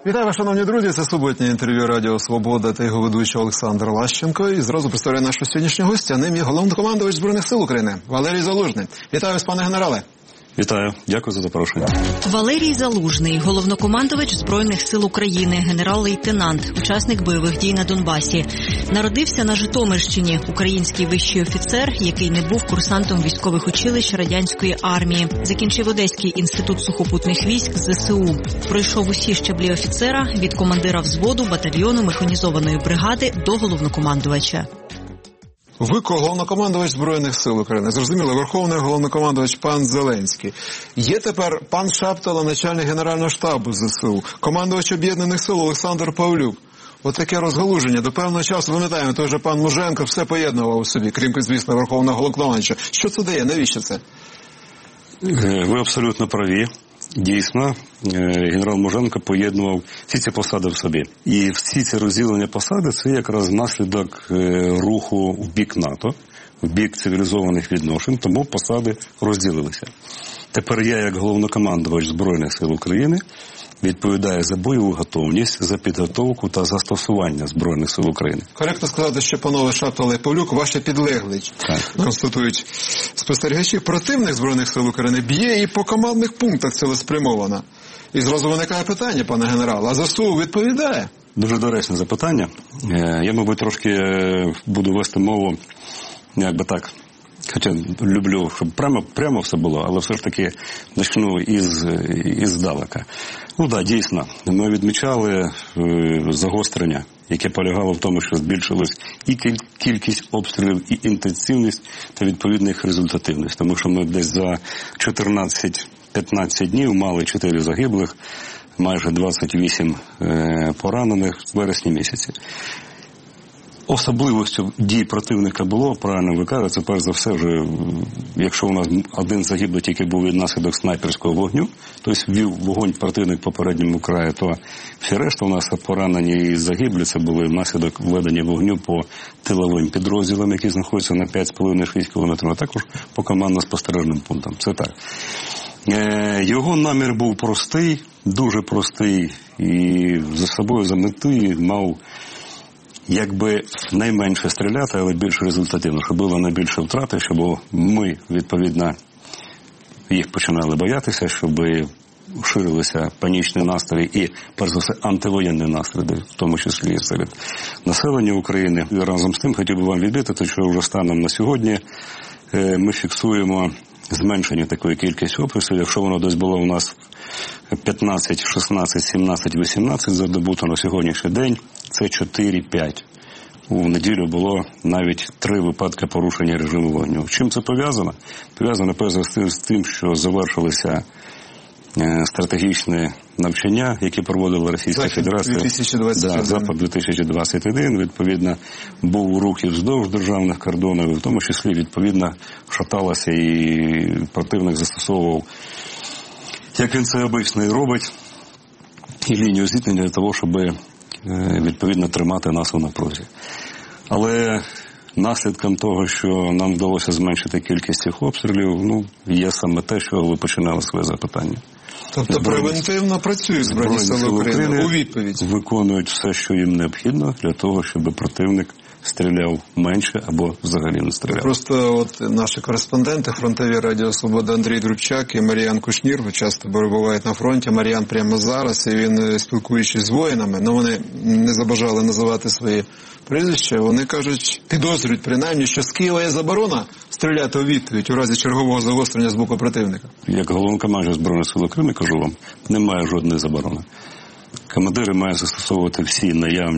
Вітаю вас, шановні друзі, це суботнє інтерв'ю Радіо Свобода та його ведучий Олександр Лащенко. І зразу представляю нашого сьогоднішнього гостя, ним є головнокомандувач Збройних сил України Валерій Залужний. Вітаю вас, пане генерале. Вітаю, дякую за запрошення. Валерій Залужний, головнокомандувач Збройних сил України, генерал-лейтенант, учасник бойових дій на Донбасі. Народився на Житомирщині, український вищий офіцер, який не був курсантом військових училищ радянської армії. Закінчив Одеський інститут сухопутних військ ЗСУ. Пройшов усі щаблі офіцера від командира взводу батальйону механізованої бригади до головнокомандувача. Ви головнокомандувач Збройних сил України. Зрозуміло, верховний головнокомандувач пан Зеленський. Є тепер пан Шаптала, начальник Генерального штабу ЗСУ, командувач Об'єднаних сил Олександр Павлюк. От таке розгалуження. До певного часу, пам'ятаємо, той же пан Муженко все поєднував у собі, крім, звісно, верховного головнокомандувача. Що це дає? Навіщо це? Ви абсолютно праві. Дійсно, генерал Муженко поєднував всі ці посади в собі. І всі ці розділення посади – це якраз наслідок руху в бік НАТО, в бік цивілізованих відношень, тому посади розділилися. Тепер я, як головнокомандувач Збройних сил України, відповідає за бойову готовність, за підготовку та застосування Збройних сил України. Коректно сказати, що панове Шаптала і Павлюк ваші підлеглі, констатують спостерігачі. Противник Збройних сил України б'є і по командних пунктах цілеспрямовано. І зразу виникає питання, пане генерал, а ЗСУ відповідає? Дуже доречне запитання. Я, мабуть, трошки буду вести мову, якби так, хоча люблю, щоб прямо все було, але все ж таки почну іздалека. Ну так, дійсно, ми відмічали загострення, яке полягало в тому, що збільшилась і кількість обстрілів, і інтенсивність, та відповідна їх результативність. Тому що ми десь за 14-15 днів мали 4 загиблих, майже 28 поранених в вересні місяці. Особливостю дій противника було, правильно ви кажете, це перш за все вже, якщо у нас один загиблий тільки був від наслідок снайперського вогню, тобто ввів вогонь противник по передньому краю, то всі решта у нас поранені і загиблі, це були внаслідок введення вогню по тиловим підрозділам, які знаходяться на 5,5-6 кілометрів, а також по командно-спостережним пунктам. Це так. Його намір був простий, дуже простий, і за собою за мети мав якби найменше стріляти, але більш результативно, щоб було найбільше втрати, щоб ми, відповідно, їх починали боятися, щоб ширилися панічні настрої і, перш за все, антивоєнні настрої, в тому числі і серед населення України. І разом з тим хотів би вам відмітити, що вже станом на сьогодні ми фіксуємо зменшення такої кількості обстрілів. Якщо воно десь було у нас 15, 16, 17, 18 за добу, то на сьогоднішній день це 4-5. У неділю було навіть 3 випадки порушення режиму вогню. Чим це пов'язано? Пов'язано, перш за все, з тим, що завершилися стратегічні навчання, які проводила Російська Федерація. 2021. Запад 2021, відповідно, був у руки вздовж державних кордонів, в тому числі, відповідно, шаталося і противник застосовував, як він це обично і робить, і лінію зіткнення для того, щоб відповідно тримати нас у напрузі. Але наслідком того, що нам вдалося зменшити кількість цих обстрілів, є саме те, що ви починали своє запитання. Тобто превентивно працюють Збройні сили України у відповідь? Виконують все, що їм необхідно для того, щоб противник стріляв менше або взагалі не стріляв. Просто от наші кореспонденти, фронтові Радіо Свобода Андрій Друбчак і Мар'ян Кушнір часто перебувають на фронті. Мар'ян прямо зараз, і він, спілкуючись з воїнами, вони не забажали називати свої прізвища, вони кажуть, підозрюють принаймні, що з Києва є заборона стріляти у відповідь у разі чергового загострення з боку противника. Як головнокомандувач Збройних сил України, кажу вам, немає жодної заборони. Командири мають застосовувати всі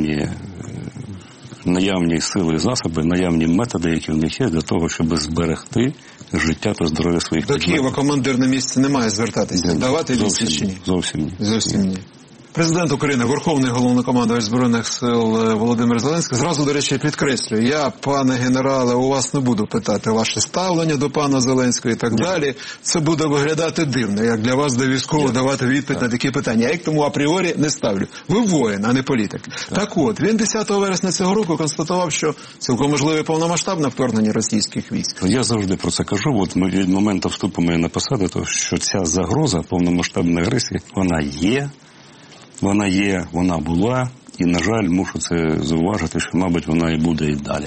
наявні сили і засоби, наявні методи, які в них є, для того, щоб зберегти життя та здоров'я своїх підлеглих. До Києва командир на місці не має звертатися, давати відсіч чи ні? Зовсім ні. Президент України, Верховний головнокомандувач Збройних сил Володимир Зеленський, зразу, до речі, підкреслюю, я, пане генерале, у вас не буду питати ваше ставлення до пана Зеленського і так далі. Це буде виглядати дивно, як для вас, до військового, давати відповідь на такі питання. Я їх тому апріорі не ставлю. Ви воїн, а не політик. Так от, він 10 вересня цього року констатував, що цілком можливе повномасштабне вторгнення російських військ. Я завжди про це кажу. От ми від моменту вступу моєї на посаду, що ця загроза повномасштабної агресії, вона є. Вона є, вона була, і, на жаль, мушу це зауважити, що, мабуть, вона і буде і далі.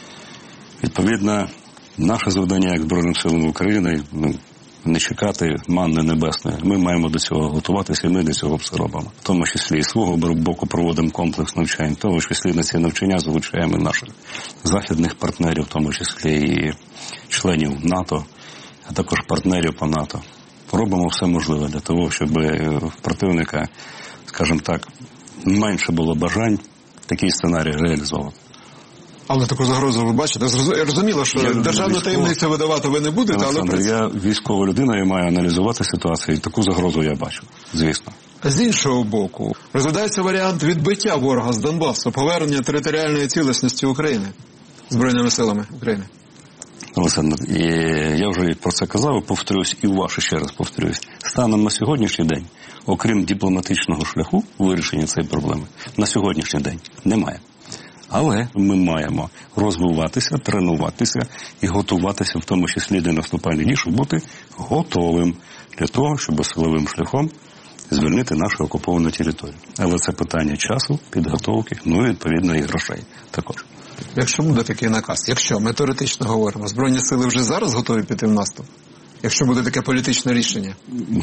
Відповідно, наше завдання як Збройним силам України не чекати манни небесної. Ми маємо до цього готуватися, і ми до цього все робимо. В тому числі і свого боку проводимо комплекс навчань, в тому числі на ці навчання залучаємо наших західних партнерів, в тому числі і членів НАТО, а також партнерів по НАТО. Робимо все можливе для того, щоб в противника, скажімо так, менше було бажань такий сценарій реалізовувати. Але таку загрозу ви бачите? Зрозуміло, що державну таємницю видавати ви не будете, Олександр, але... Я військова людина, я маю аналізувати ситуацію, і таку загрозу я бачу, звісно. З іншого боку, розглядається варіант відбиття ворога з Донбасу, повернення територіальної цілісності України Збройними силами України. Олександр, я вже про це казав, повторюсь, і ваше ще раз повторюсь. Станом на сьогоднішній день, окрім дипломатичного шляху вирішення цієї проблеми, на сьогоднішній день немає. Але ми маємо розвиватися, тренуватися і готуватися, в тому числі до наступальних дій, щоб бути готовим для того, щоб силовим шляхом звільнити нашу окуповану територію. Але це питання часу, підготовки, ну і, відповідно, і грошей також. Якщо буде такий наказ, якщо ми теоретично говоримо, Збройні сили вже зараз готові піти в наступ? Якщо буде таке політичне рішення?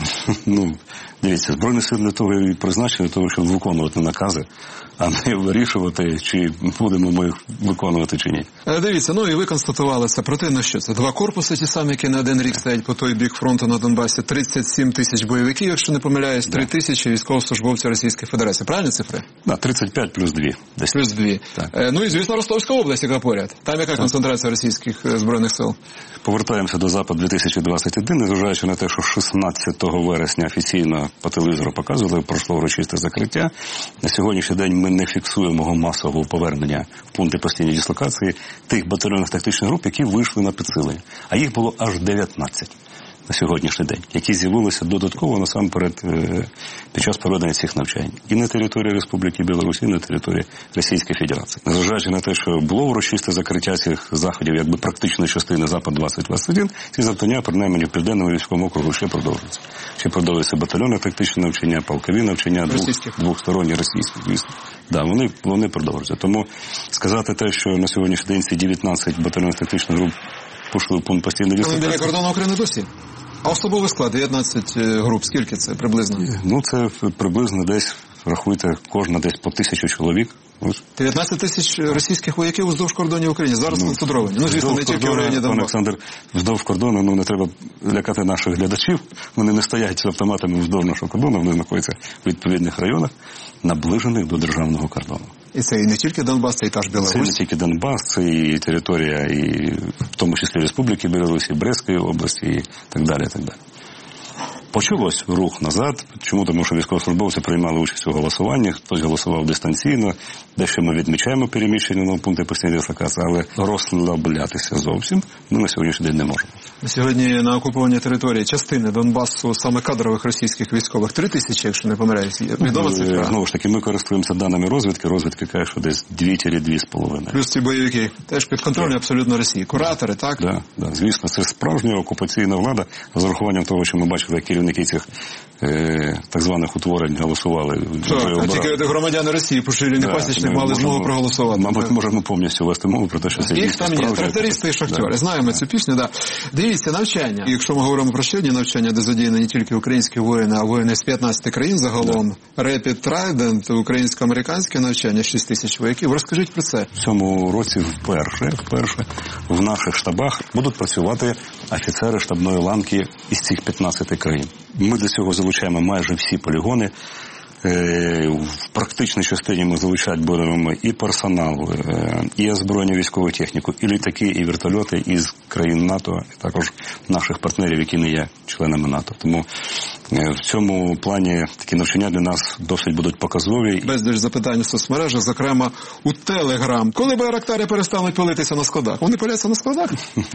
Дивіться, Збройні сили для того і призначені, для того, щоб виконувати накази, а не вирішувати, чи будемо ми їх виконувати, чи ні. Дивіться, і ви констатували це. Проте, що це? 2 корпуси, ті самі, які на один рік стоять по той бік фронту на Донбасі, 37 тисяч бойовиків, якщо не помиляюсь, 3 тисячі військовослужбовців Російської Федерації. Правильні цифри? Так, 35 плюс 2. Десь. Плюс 2. Так. І, звісно, Ростовська область, яка поряд. Там яка концентрація російських збройних сил? Повертаємося до Запад 2021, незважаючи на те, що 16 вересня офіційно по телевізору показували, пройшло урочисте закриття. На сьогоднішній день ми не фіксуємо масового повернення в пункти постійної дислокації тих батальйонних тактичних груп, які вийшли на підсилення. А їх було аж 19 на сьогоднішній день, які з'явилися додатково насамперед під час проведення цих навчань. І на території Республіки Білорусь, і на території Російської Федерації. Незважаючи на те, що було урочисте закриття цих заходів, якби практичної частини Запад-2021, ці завдання, принаймні в Південному військовому округу, ще продовжуються. Ще продовжуються батальйони тактичні навчання, полкові навчання, двохсторонні російські, звісно. Да, вони продовжуються. Тому сказати те, що на сьогоднішній день ці 19 батальйонів тактичних груп пішли в пункт постійної дислокації. Але біля кордону України досі? А особовий склад 19 груп, скільки це приблизно? Це приблизно десь, рахуйте, кожна десь по 1000 чоловік. 19 тисяч російських вояків уздовж кордонів України зараз концентровані. Звісно, не тільки в районі Донбасу. Олександр, вздовж кордону, не треба лякати наших глядачів. Вони не стоять з автоматами вздовж нашого кордону, вони знаходяться в відповідних районах, наближених до державного кордону. І це і не тільки Донбас, це і та ж Білорусь. Це не тільки Донбас, це і територія, і в тому числі Республіки Білорусь, і Брестської області, і так далі, і так далі. Почалось рух назад. Чому? Тому що військовослужбовці приймали участь у голосуванні, хтось голосував дистанційно, дещо ми відмічаємо переміщення на пункти постійної дислокації, але розслаблятися зовсім ми на сьогоднішній день не можемо. Сьогодні на окупованій території частини Донбасу саме кадрових російських військових 3 тисячі, якщо не помиляюсь. Відома цифра? Знову ж таки, ми користуємося даними розвідки. Розвідка каже, що десь 2-2,5. Плюс ці бойовики теж під контролем абсолютно Росії. Куратори, так? Так, звісно, це справжня окупаційна влада, з урахуванням того, що ми бачили, як керівники цих так званих утворень голосували. А тільки громадяни Росії, поширені пасічник, мали змогу проголосувати. Мабуть, можемо повністю вести мову про те, що це дійсно справжня. Їх там є, трактористи і шахтери. Знаємо цю пісню, так. Дивіться, навчання. Якщо ми говоримо про ще одні навчання, де задіяні не тільки українські воїни, а воїни з 15 країн загалом. Rapid Trident, українсько-американське навчання, 6 тисяч вояків. Розкажіть про це. В цьому році вперше в наших штабах будуть працювати офіцери штабної ланки із цих 15 країн. Ми до цього залучаємо майже всі полігони. В практичній частині ми залучати будемо і персонал, і озброєння військову техніку, і літаки, і вертольоти із країн НАТО, і також наших партнерів, які не є членами НАТО. Тому в цьому плані такі навчання для нас досить будуть показові. Безліч запитань у соцмережах, зокрема у Телеграм. Коли байрактари перестануть палитися на складах? Вони паляться на складах?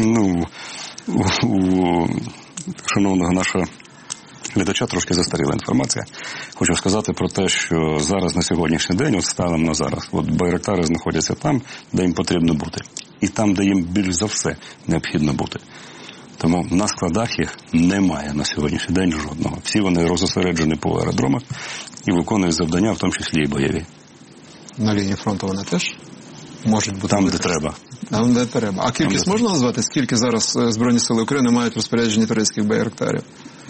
У шановного нашого глядача трошки застаріла інформація. Хочу сказати про те, що зараз на сьогоднішній день, станом на зараз, байрактари знаходяться там, де їм потрібно бути. І там, де їм більш за все необхідно бути. Тому на складах їх немає на сьогоднішній день жодного. Всі вони розосереджені по аеродромах і виконують завдання, в тому числі і бойові. На лінії фронту вони теж можуть бути? Там, де треба. Там, де треба. А кількість можна назвати? Скільки зараз Збройні Сили України мають розпоряджені турецьких байрактарів?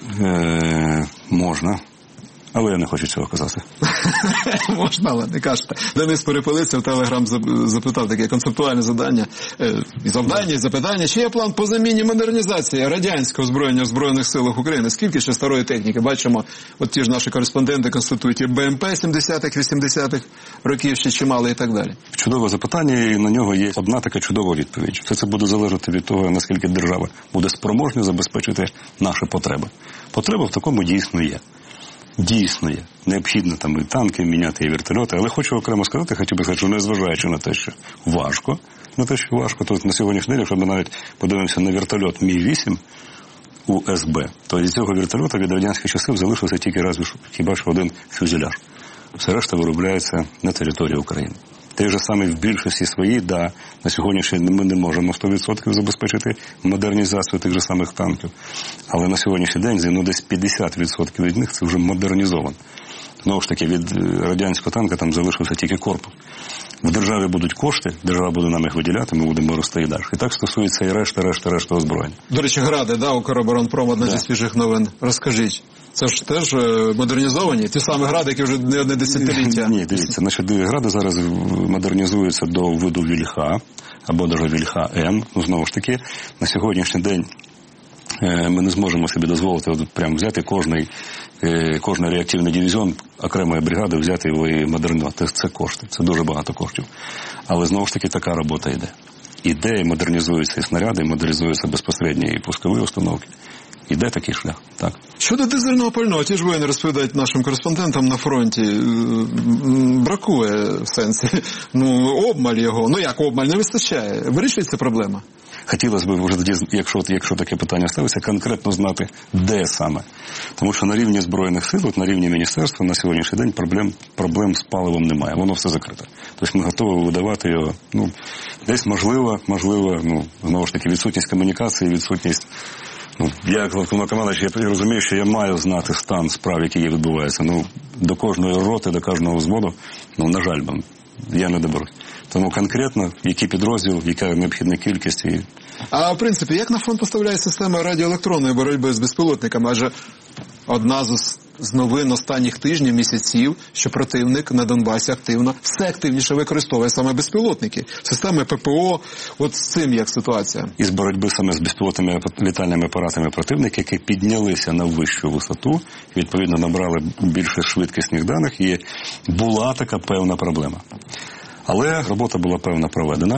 Можна. Але я не хочу цього казати. Можна, але не кажете. Денис Перепелиця в Телеграм запитав таке концептуальне завдання. І запитання. Чи є план по заміні модернізації радянського озброєння в Збройних силах України? Скільки ще старої техніки? Бачимо, от ті ж наші кореспонденти констатують і БМП 70-х, 80-х років ще чимало і так далі. Чудове запитання, і на нього є одна така чудова відповідь. Все це буде залежати від того, наскільки держава буде спроможна забезпечити наші потреби. Потреба в такому дійсно є. Дійсно є. Необхідно там і танки міняти, і вертольоти. Але хочу окремо сказати, що незважаючи на те, що важко, то на сьогоднішній день, якщо ми навіть подивимося на вертольот Мі-8 у СБ, то від цього вертольота від радянських часів залишився тільки хіба що один фюзеляж. Все решта виробляється на території України. Те ж саме в більшості своїй, на сьогоднішній день ми не можемо 100% забезпечити модернізацію тих же самих танків. Але на сьогоднішній день, десь 50% від них це вже модернізовано. Знову ж таки, від радянського танка там залишився тільки корпус. В державі будуть кошти, держава буде нам їх виділяти, ми будемо рости і далі. І так стосується і решта озброєння. До речі, гради, Укроборонпром, одна зі свіжих новин. Розкажіть. Це ж теж модернізовані? Ті самі гради, які вже не одне десятиліття. Ні, дивіться, гради зараз модернізуються до виду Вільха, або навіть Вільха-М. Знову ж таки, на сьогоднішній день ми не зможемо собі дозволити прямо взяти кожний реактивний дивізіон окремої бригади, взяти його і модернізувати. Це кошти, це дуже багато коштів. Але знову ж таки така робота йде. Іде і модернізуються і снаряди, і модернізуються безпосередньо і пускові установки. Іде такий шлях, так. Щодо дизельного пального, ті ж воїни розповідають нашим кореспондентам на фронті, бракує в сенсі, обмаль його, як обмаль, не вистачає. Вирішується проблема? Хотілося б вже тоді, якщо таке питання ставиться, конкретно знати, де саме. Тому що на рівні Збройних сил, на рівні міністерства на сьогоднішній день проблем з паливом немає. Воно все закрите. Тобто ми готові видавати його, десь можливо, знову ж таки, відсутність комунікації, відсутність. Я, як головнокомандувач, я розумію, що я маю знати стан справ, які відбуваються. До кожної роти, до кожного взводу, на жаль, я не доберусь. Тому конкретно, який підрозділ, яка необхідна кількість. А в принципі, як на фронт поставляє система радіоелектронної боротьби з безпілотниками? Адже одна з новин останніх тижнів, місяців, що противник на Донбасі все активніше використовує саме безпілотники. Системи ППО, от з цим як ситуація? Із боротьби саме з безпілотними літальними апаратами противника, які піднялися на вищу висоту, відповідно набрали більше швидкісних даних, і була така певна проблема. Але робота була певно проведена.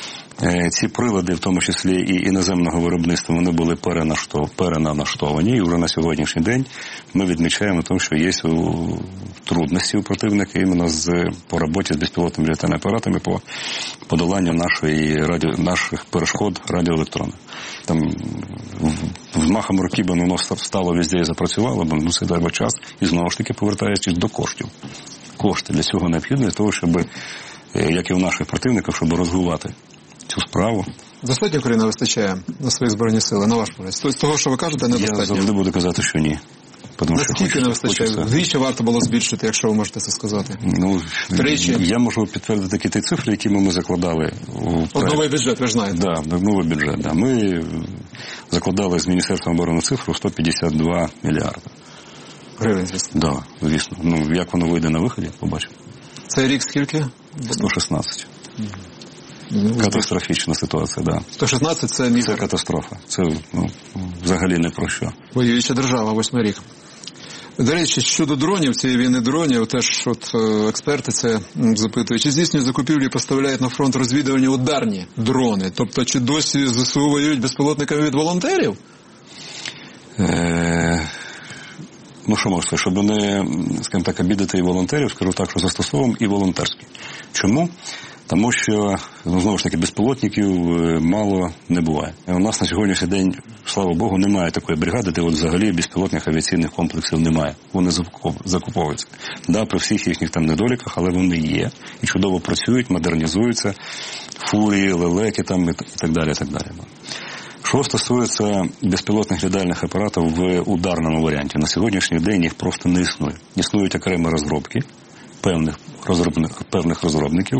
Ці прилади, в тому числі і іноземного виробництва, вони були переналаштовані, і вже на сьогоднішній день ми відмічаємо тому, що є трудності у противника іменно по роботі з безпілотними літальними апаратами по подоланню наших перешкод радіоелектронних. Там взмахом руки воно стало везде і запрацювало, бо це треба час, і знову ж таки повертаючись до коштів. Кошти для цього необхідні, для того, щоб, як і у наших противників, щоб розвивати цю справу. Достатньо Україна вистачає на свої збройні сили, на ваш погляд? З того, що ви кажете, недостатньо? Я завжди буду казати, що ні. Наскільки не вистачає? Вдвічі варто було збільшити, якщо ви можете це сказати? Втричі? Я можу підтвердити ті цифри, які ми закладали. Новий бюджет, ви ж знаєте. Так, новий бюджет. Да. Ми закладали з Міністерством оборони цифру 152 мільярди. Гривень, звісно. Так, звісно. Як воно вийде на виході, побачимо. Цей рік скільки? 116. Катастрофічна ситуація, так. 116 – це мізер. Це катастрофа. Це взагалі не про що. Воююча держава, 8 рік. До речі, щодо дронів, цієї війни дронів, теж експерти це запитують. Чи здійснюють закупівлі і поставляють на фронт розвідувальні ударні дрони? Тобто, чи досі ЗСУ воюють безпілотниками від волонтерів? Що можу сказати, щоб не, скажімо так, обідати і волонтерів, скажу так, що застосовуємо і волонтерські. Чому? Тому що, знову ж таки, безпілотників мало не буває. У нас на сьогоднішній день, слава Богу, немає такої бригади, де взагалі безпілотних авіаційних комплексів немає. Вони закуповуються. При всіх їхніх недоліках, але вони є. І чудово працюють, модернізуються, фурії, лелеки і так далі, і так далі. Що стосується безпілотних літальних апаратів в ударному варіанті, на сьогоднішній день їх просто не існує. Існують окремі розробки певних розробників,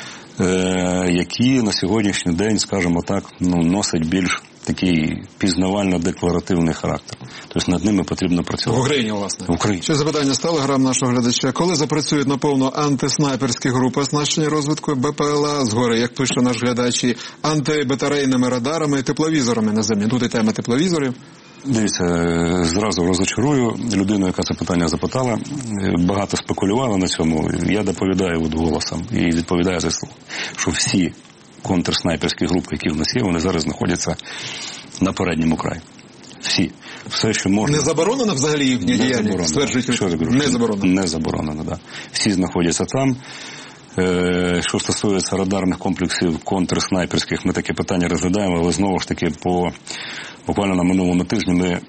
які на сьогоднішній день, скажімо так, носять більш такий пізнавально-декларативний характер. Тобто над ними потрібно працювати. В Україні, власне. В Україні. Ще запитання з телеграм нашого глядача. Коли запрацюють наповно антиснайперські групи, оснащені розвідкою БПЛА, згори, як пише наш глядач, і антибатарейними радарами і тепловізорами наземні? Тут і тема тепловізорів. Дивіться, зразу розочарую людину, яка це питання запитала. Багато спекулювала на цьому. Я доповідаю голосом і відповідаю за слово, що всі контрснайперські групи, які в нас є, вони зараз знаходяться на передньому краї. Всі. Все, що можна. Не заборонено взагалі їхня діяльність? Стверджують, що не заборонено. Не заборонено, да. Всі знаходяться там. Що стосується радарних комплексів контрснайперських, ми таке питання розглядаємо, але знову ж таки буквально на минулому тижні ми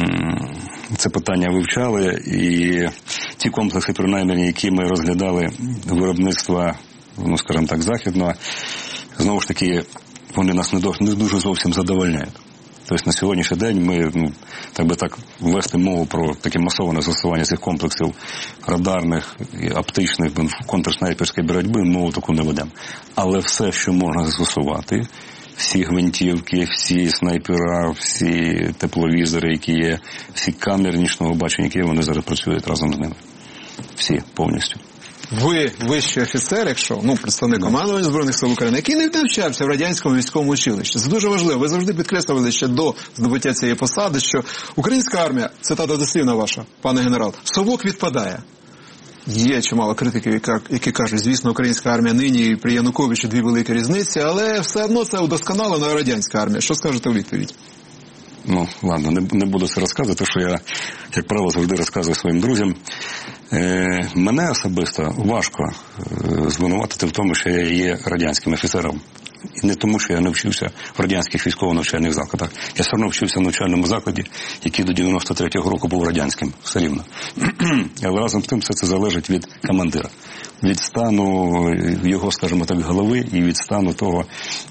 це питання вивчали, і ті комплекси, принаймні, які ми розглядали виробництва, скажімо так, західного, знову ж таки, вони нас не дуже зовсім задовольняють. Тобто на сьогоднішній день ми, так ввести мову про таке масоване застосування цих комплексів радарних, оптичних, контрснайперської боротьби, мову таку не ведемо. Але все, що можна застосувати, всі гвинтівки, всі снайпера, всі тепловізори, які є, всі камери нічного бачення, які є, вони зараз працюють разом з ними. Всі, повністю. Ви вищий офіцер, якщо, представник командування Збройних сил України, який не навчався в радянському військовому училищі. Це дуже важливо. Ви завжди підкреслювали ще до здобуття цієї посади, що українська армія, цитата дослівна ваша, пане генерал, совок відпадає. Є чимало критиків, які кажуть, звісно, українська армія нині і при Януковичу дві великі різниці, але все одно це удосконалена радянська армія. Що скажете у відповідь? Ладно, не буду це розказувати, що я, як правило, завжди розказую своїм друзям. Мене особисто важко звинуватити в тому, що я є радянським офіцером. І не тому, що я не вчився в радянських військово-навчальних закладах. Я все одно вчився в навчальному закладі, який до 93-го року був радянським, все рівно. Але разом з тим все це залежить від командира. Від стану його, скажімо так, голови і від стану того,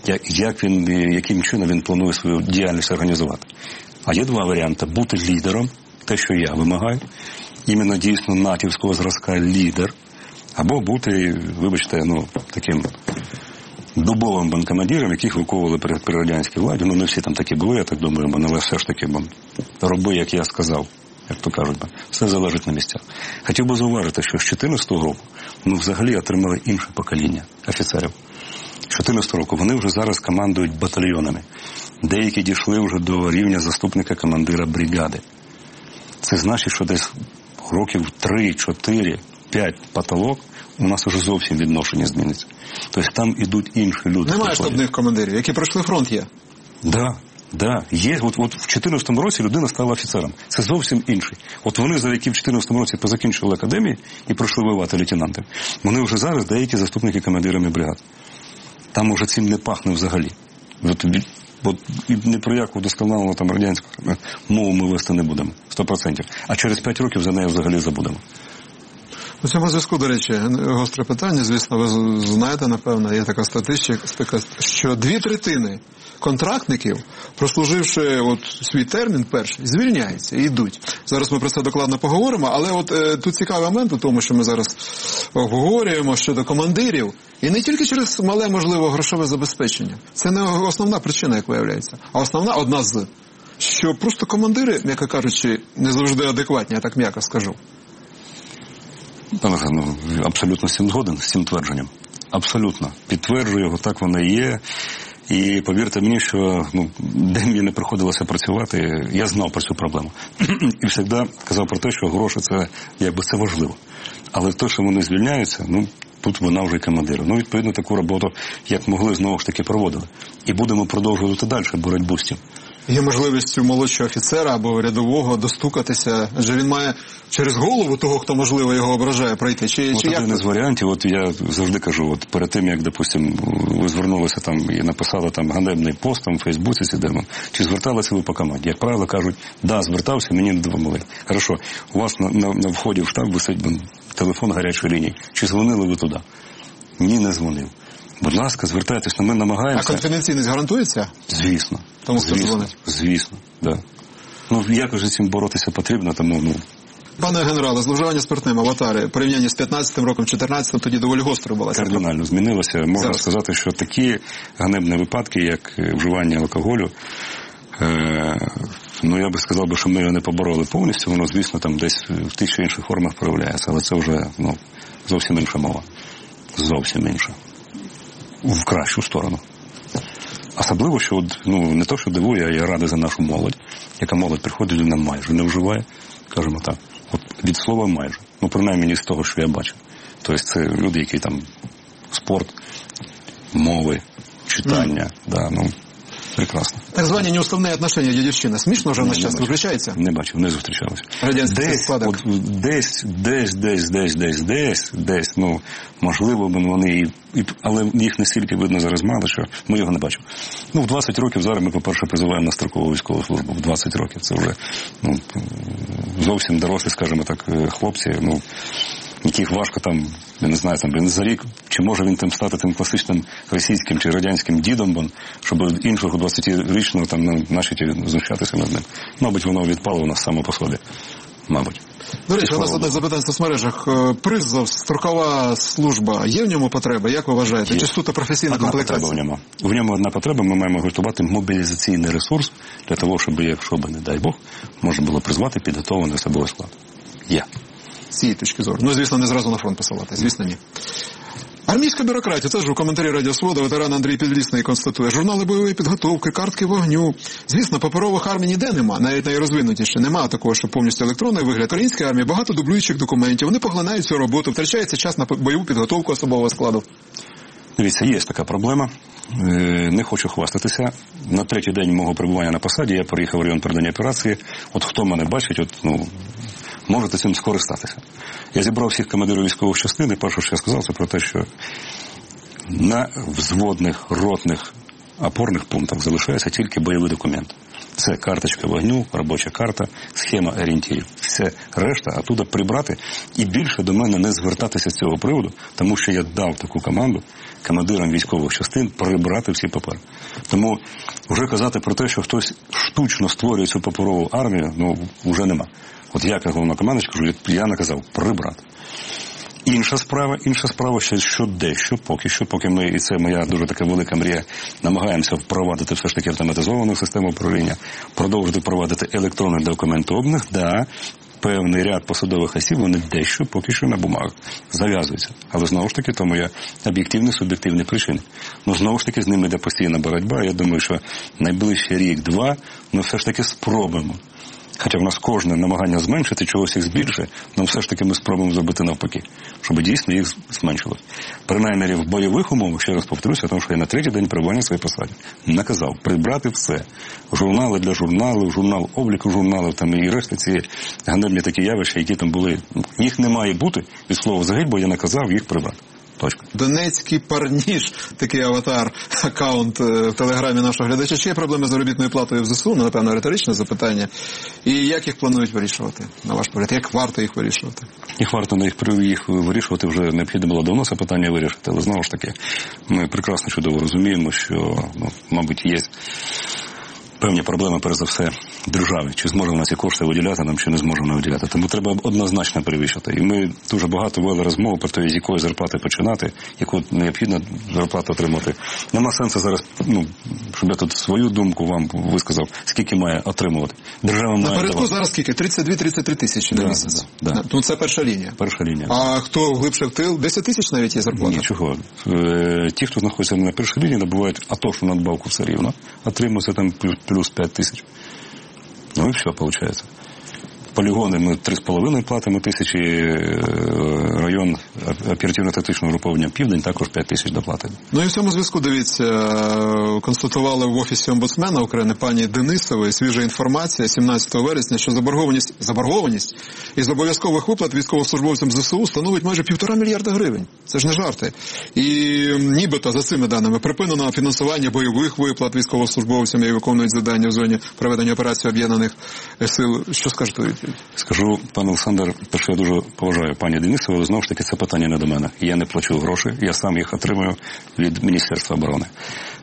яким чином він планує свою діяльність організувати. А є два варіанти. Бути лідером, те, що я вимагаю, іменно дійсно натівського зразка лідер, або бути, вибачте, таким дубовим банкомандиром, яких виковували при радянській владі. Не всі там такі були, я так думаю, але все ж таки, роби, як я сказав, як то кажуть, все залежить на місцях. Хотів би зауважити, що з 14-го року взагалі отримали інше покоління офіцерів. З 14-го року вони вже зараз командують батальйонами. Деякі дійшли вже до рівня заступника командира бригади. Це значить, що десь років 3, 4, 5 потолок у нас вже зовсім відношення зміниться. Тобто там ідуть інші люди. Немає штабних командирів, які пройшли фронт є? Да, є. От в 14-му році людина стала офіцером. Це зовсім інший. От вони, які в 14-му році позакінчили академії і пройшли воювати лейтенантами, вони вже зараз деякі заступники командирами бригад. Там уже цим не пахне взагалі. От ні про яку досконалу радянську мову ми вести не будемо. 100%. А через 5 років за нею взагалі забудемо. У цьому зв'язку, до речі, гостре питання, звісно, ви знаєте, напевно, є така статистика, що 2/3 контрактників, прослуживши свій термін перший, звільняються і йдуть. Зараз ми про це докладно поговоримо, але тут цікавий момент у тому, що ми зараз обговорюємо щодо командирів, і не тільки через мале, можливо, грошове забезпечення. Це не основна причина, як виявляється, а одна з. Що просто командири, м'яко кажучи, не завжди адекватні, я так м'яко скажу. Абсолютно з цим згоден, з цим твердженням. Абсолютно. Підтверджую його, так воно і є. І повірте мені, що де мені не приходилося працювати, я знав про цю проблему. І завжди казав про те, що гроші це важливо. Але те, що вони звільняються, тут вона вже командир. Відповідно, таку роботу, як могли, знову ж таки проводили. І будемо продовжувати далі боротьбу з цим. Є можливість у молодшого офіцера або рядового достукатися, адже він має через голову того, хто, можливо, його ображає, пройти. Чи один із варіантів, я завжди кажу, перед тим, як, допустимо, ви звернулися і написали ганебний пост в Фейсбуці, чи зверталися ви по команді? Як правило, кажуть, звертався, мені не допомогли. Хорошо, у вас на вході в штаб висить телефон гарячої лінії. Чи дзвонили ви туди? Ні, не дзвонив. Будь ласка, звертайтесь, ми намагаємося. А конфіденційність гарантується? Звісно. Тому хто дзвонить. Звісно, да. Ну, якось же цим боротися потрібно, тому, Пане генерале, зловживання спиртним аватари, порівняння з 15-м роком, 14-м, тоді доволі гостро була. Кардинально змінилося. Можна Зараз сказати, що такі ганебні випадки, як вживання алкоголю, я би сказав, що ми його не побороли повністю, воно, звісно, там десь в тих чи інших формах проявляється, але це вже, зовсім інша мова. Зовсім інша. В кращу сторону. Особливо, що, не то, що дивує, а я радий за нашу молодь, яка молодь приходить, вона майже не вживає, скажімо так. От від слова майже. Принаймні з того, що я бачу. Тобто це люди, які там спорт, мови, читання, прекрасно. Так звані неуставні отношення дідівщина. Смішно вже в наш час виключається? Не бачив, не зустрічалися. Радянський складок. Десь, можливо, вони, але їх настільки видно зараз мало, що ми його не бачимо. В 20 років зараз ми, по-перше, призиваємо на строкову військову службу. В 20 років. Це вже, зовсім дорослі, скажімо так, хлопці, яких важко там, я не знаю, за рік, чи може він там стати тим класичним російським чи радянським дідом, щоб іншого 20-річного там знущатися над ним. Мабуть, воно відпало у нас само по собі. Мабуть. До речі, у нас одне запитання в соцмережах. Призов, строкова служба, є в ньому потреба? Як ви вважаєте? Чи суто професійна комплектація? В ньому одна потреба, ми маємо готувати мобілізаційний ресурс для того, щоб, якщо б, не дай Бог, можна було призвати підготовлений особовий склад. Є. З цієї точки зору. Звісно, не зразу на фронт посилати. Звісно, ні. Армійська бюрократія. Теж у коментарі Радіо Свобода ветеран Андрій Підлісний констатує. Журнали бойової підготовки, картки вогню. Звісно, паперових армій ніде нема. Навіть найрозвинутіше. Нема такого, що повністю електронний вигляд. Української армії багато дублюючих документів. Вони поглинають цю роботу. Втрачається час на бойову підготовку особового складу. Дивіться, є така проблема. Не хочу хвастатися. На 3-й день мого перебування на посаді я приїхав в район передання операції. От хто мене бачить, можете цим скористатися. Я зібрав всіх командирів військових частин, і перше, що я сказав, це про те, що на взводних, ротних, опорних пунктах залишається тільки бойовий документ. Це карточка вогню, робоча карта, схема орієнтирів. Все решта оттуда прибрати і більше до мене не звертатися з цього приводу, тому що я дав таку команду командирам військових частин прибрати всі папери. Тому вже казати про те, що хтось штучно створює цю паперову армію, вже нема. От я, як головнокомандувач, кажу, я наказав прибрати. Інша справа, що дещо, поки ми, і це моя дуже така велика мрія, намагаємося впровадити все ж таки автоматизовану систему управління, продовжити впровадити електронний документообіг, певний ряд посадових осіб, вони дещо поки що на бумагах зав'язуються. Але знову ж таки, тому є об'єктивні, суб'єктивні причини. Знову ж таки, з ними йде постійна боротьба. Я думаю, що найближчий рік-два ми все ж таки спробуємо. Хоча в нас кожне намагання зменшити, чогось їх збільшує, але все ж таки ми спробуємо зробити навпаки, щоб дійсно їх зменшилось. Принаймні в бойових умовах, ще раз повторюся, тому що я на 3-й день перебування своєї посаді наказав прибрати все. Журнали для журналів, журнал обліку журналів, і решта ці ганебні такі явища, які там були. Їх не має бути, від слова взагалі, бо я наказав їх прибрати. Точка. Донецький парніж, такий аватар, аккаунт в телеграмі нашого глядача. Чи є проблеми з заробітною платою в ЗСУ? Напевно, риторичне запитання. І як їх планують вирішувати, на ваш погляд? Як варто їх вирішувати? Їх варто їх вирішувати, вже необхідно було давно це питання вирішити. Але знову ж таки, ми прекрасно чудово розуміємо, що, мабуть, є певні проблеми, перш за все, держави. Чи зможе вона ці кошти виділяти нам, чи не зможе вона виділяти. Тому треба однозначно перевищити. І ми дуже багато вели розмови про те, з якої зарплати починати, яку необхідно зарплату отримати. Нема сенсу зараз, щоб я тут свою думку вам висказав, скільки має отримувати. Держава має... Напередку зараз скільки? 32-33 тисячі на місяць? Да. Це перша лінія. Перша лінія. А хто глибше в тил? 10 тисяч навіть є зарплата? Нічого. Ті, хто знаходиться на першій лінії, набувають атошну надбавку все рівно. Отримується там плюс 5 тисяч. І все, виходить. Полігони ми 3,5 платимо тисячі, район оперативно-тактичного груповання «Південь» також 5 тисяч доплатимо. І в цьому зв'язку, дивіться, констатували в Офісі омбудсмена України пані Денисової свіжа інформація 17 вересня, що заборгованість із обов'язкових виплат військовослужбовцям ЗСУ становить майже 1,5 мільярда гривень. Це ж не жарти. І нібито, за цими даними, припинено фінансування бойових виплат військовослужбовцям, які виконують завдання в зоні проведення операції Об'єднаних сил. Що скажете? Скажу, пане Олександр, що я дуже поважаю пані Денисову, але знову ж таки це питання не до мене. Я не плачу гроші, я сам їх отримую від Міністерства оборони.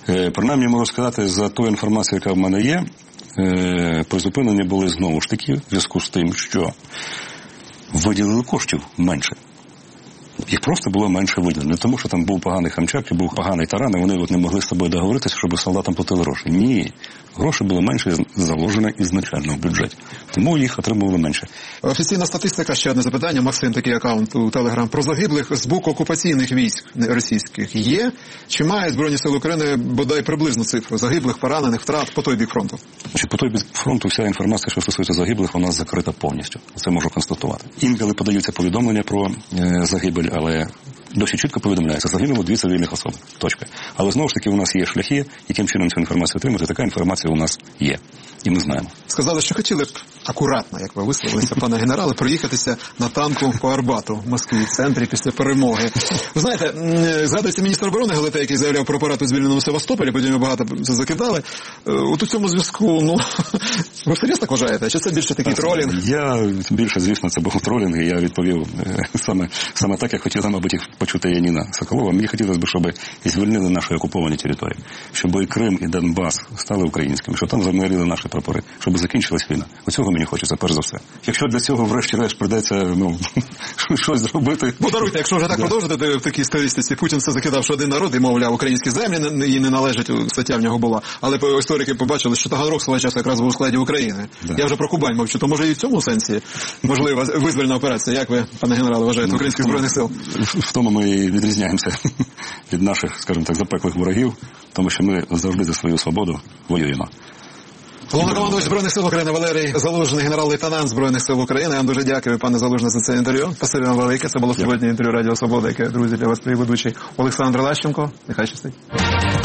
Принаймні, можу сказати, за ту інформацію, яка в мене є, призупинені були знову ж таки в зв'язку з тим, що виділили коштів менше. Їх просто було менше виділено. Не тому, що там був поганий Хамчак, чи був поганий Таран, і вони не могли з собою договоритися, щоб солдатам платили гроші. Ні. Гроші були менше заложені ізначально в бюджеті. Тому їх отримували менше. Офіційна статистика, ще одне запитання. Максим, такий аккаунт у Телеграм. Про загиблих з боку окупаційних військ російських є? Чи має Збройні Сили України бодай приблизну цифру загиблих, поранених, втрат по той бік фронту? По той бік фронту вся інформація, що стосується загиблих, вона закрита повністю. Це можу констатувати. Інколи подаються повідомлення про загибель, але досить чітко повідомляється, загинуло 2 цивільних особи. Точка. Але знову ж таки у нас є шляхи, яким чином цю інформацію отримати. Така інформація у нас є. І ми знаємо. Сказали, що хотіли б акуратно, як ви висловилися, пане генерале, проїхатися на танку по Арбату в Москві, в центрі, після перемоги. Ви знаєте, згадується міністр оборони Галета, який заявляв про парад у звільненому Севастополі, потім багато це закидали. От у цьому зв'язку, ви серйозно так вважаєте? Чи це більше такий тролінг? Я більше, звісно, це був тролінг, і я відповів саме так, як хотіла, мабуть, їх почути Яніна Соколова. Мені хотілося б, щоб звільнили наші окуповані території, щоб і Крим, і Донбас стали українськими, щоб там замерили наші прапори, щоб закінчилась війна. Оцього мені хочеться, перш за все. Якщо для цього, врешті-решт, придеться, щось зробити... Даруйте, якщо вже так продовжити в такій стилістиці, Путін все закидав, що один народ, і, мовляв, українські землі їй не належать, стаття в нього була. Але історики побачили, що Таганрог свого часу якраз був у складі України. Да. Я вже про Кубань мовчу, то може і в цьому сенсі можлива визвольна операція. Як ви, пане генерале, вважаєте, українських збройних сил? В тому ми і відрізняємося від наших, скажімо так, запеклих ворогів, тому що ми завжди за свою свободу воюємо. Головнокомандувач Збройних сил України Валерій Залужний, генерал-лейтенант Збройних сил України. Я вам дуже дякую, пане Залужний, за це інтерв'ю. Спасибі вам велике. Це було сьогодні інтерв'ю Радіо Свобода, яке, друзі, для вас приведучий Олександр Лещенко. Нехай щастить.